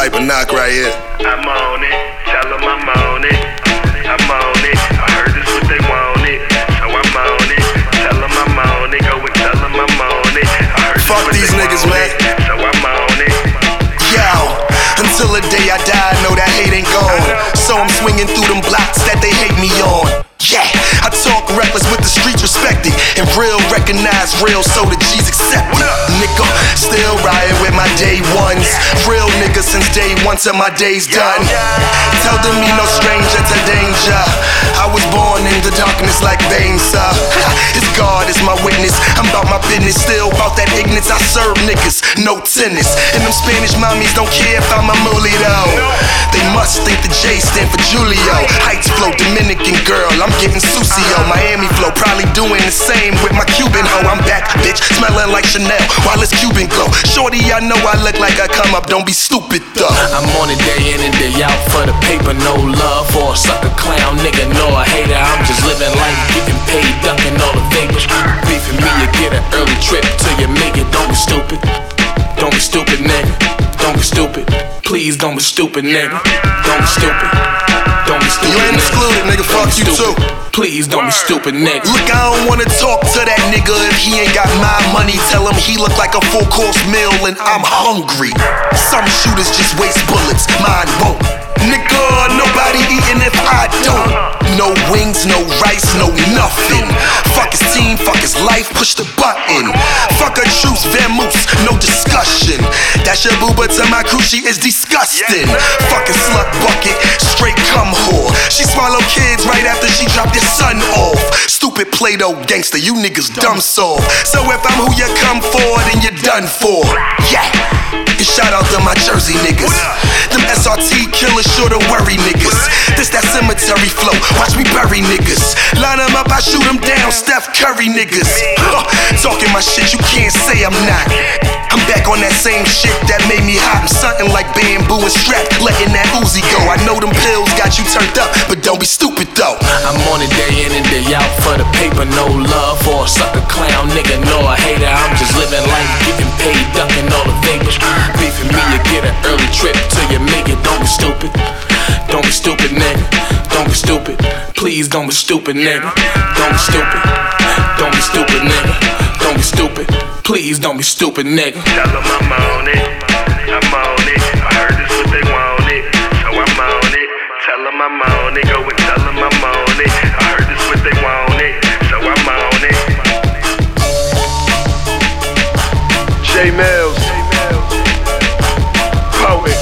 type of knock right here. I'm on it, tell them I'm on it. I'm on it, I heard this what they wanted, so I'm on it. Tell them I'm on it, go and tell them I'm on it. I heard fuck this these niggas, man. So I'm on it. Yo, until the day I die, I know that hate ain't gone. So I'm swinging through them blocks that they hate me on. Yeah, I talk reckless with the streets respected, and real recognize real, so the G's accepted. Nigga, still riding with my day ones. Real nigga since day one till my day's done. Tell them me no stranger to danger. I was born in the darkness like veins, It's God is my witness. I'm about my business, still about that ignorance. I serve niggas, no tennis. And them Spanish mommies don't care if I'm a mulito. They must think the J stand for Julio. Heights flow, Dominican girl, I'm getting Sucio. Miami flow, probably doing the same with my Cuban hoe. I'm back, bitch, smelling like Chanel while it's Cuban glow. Shorty, I know I look like I come up, don't be stupid though. I'm on it day in and day out for the paper, no love for a sucker clown nigga, no a hater. I'm just living life, getting paid, ducking all the favors. Beefing me, you get an early trip till you make it. Don't be stupid, don't be stupid, nigga. Don't be stupid, please don't be stupid, nigga. Don't be stupid, don't be stupid. You ain't excluded, nigga, fuck you too. Please don't be stupid, nigga. Look, I don't wanna talk to that nigga if he ain't got my money. Tell him he look like a full course meal and I'm hungry. Some shooters just waste bullets, mine won't. Nigga, nobody eating if I don't. No wings, no rice, no nothing. Fuck his team, fuck his life, push the button. Fuck a truce, vamoose, no discussion. That's your booba to my crew, she is disgusting. Fucking slut bucket, straight cum whore. She swallow kids right after she dropped your son off. Stupid Play-Doh gangster, you niggas dumb soft. So if I'm who you come for, then you're done for. Yeah. And shout out to my Jersey niggas. Them SRT killers sure to worry niggas. This that cemetery flow, watch me bury niggas. Line them up, I shoot them down, Steph Curry niggas. Talking my shit, you can't say I'm not. I'm back on that same shit that made me hot. I'm something like bamboo and strap, letting that Uzi go. I know them pills got you turned up, but don't be stupid though. I'm on it day in and day out for the paper, no love for a sucker clown nigga, no a hater. I'm just living life, getting paid, ducking all the favors. Beefing me, you get an early trip till you make it. Don't be stupid, don't be stupid, nigga. Don't be stupid, please don't be stupid, nigga. Don't be stupid, don't be stupid, nigga. Don't be stupid, please don't be stupid, nigga. Tell them I'm on it, I'm on it. I heard this what they wanted, so I'm on it. Tell them I'm on it, go and tell them I'm on it. I heard this what they wanted, so I'm on it. J Mills, poet,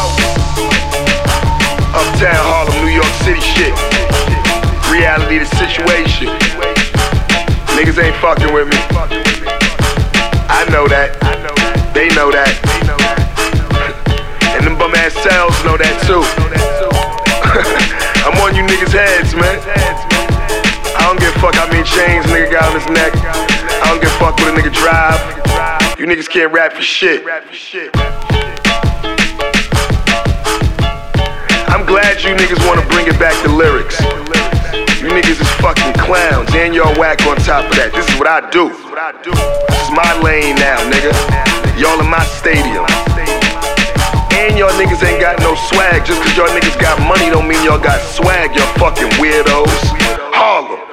Uptown Harlem, New York City shit. Reality the situation. Niggas ain't fucking with me. I know that. They know that. And them bum ass cells know that too. I'm on you niggas' heads, man. I don't give a fuck how many chains nigga got on his neck. I don't give a fuck what a nigga drive. You niggas can't rap for shit. I'm glad you niggas wanna bring it back to lyrics. You niggas is fucking clowns, and y'all whack on top of that. This is what I do. This is my lane now, nigga. Y'all in my stadium. And y'all niggas ain't got no swag. Just cause y'all niggas got money don't mean y'all got swag, y'all fucking weirdos. Harlem.